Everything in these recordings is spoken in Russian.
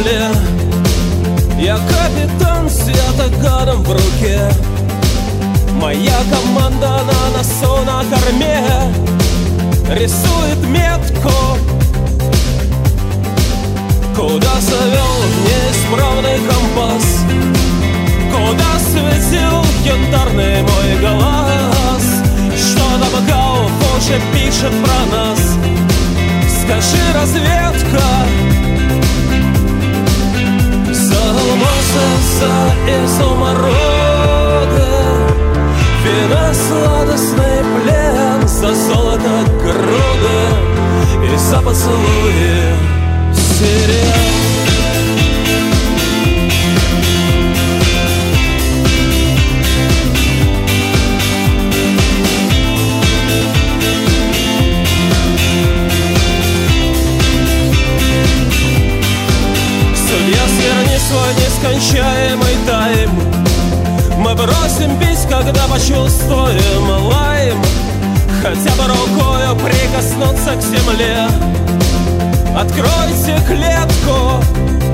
земле. Я капитан с ятаганом в руке. Моя команда на носу, на корме рисует метку. Куда завел неисправный компас? Куда светил янтарный мой глаз? Что там Гауф уже пишет про нас? Скажи, разведка. За алмазы, за изумруда, вина, сладостный плен, за золото груды и за поцелуи сирен. Свой нескончаемый тайм мы бросим пить, когда почувствуем лайм. Хотя бы рукою прикоснуться к земле. Откройте клетку.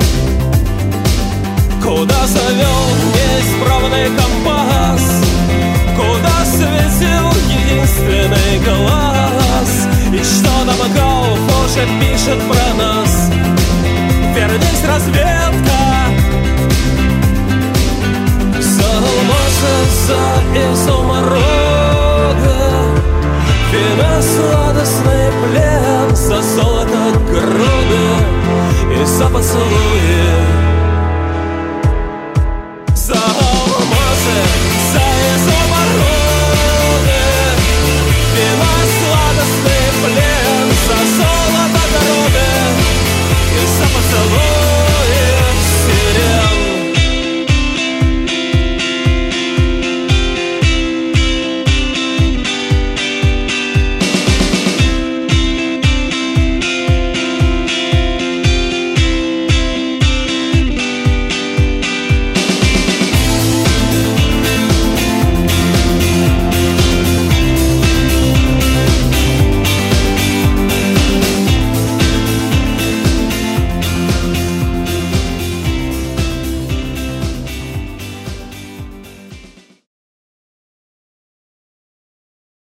Куда завел неисправный компас? Куда светил единственный глаз? И что там Гауф уже пишет про нас? Вернись, разведка. За алмазы, за изумруда, вина, сладостный плен, за золото груды и за поцелуй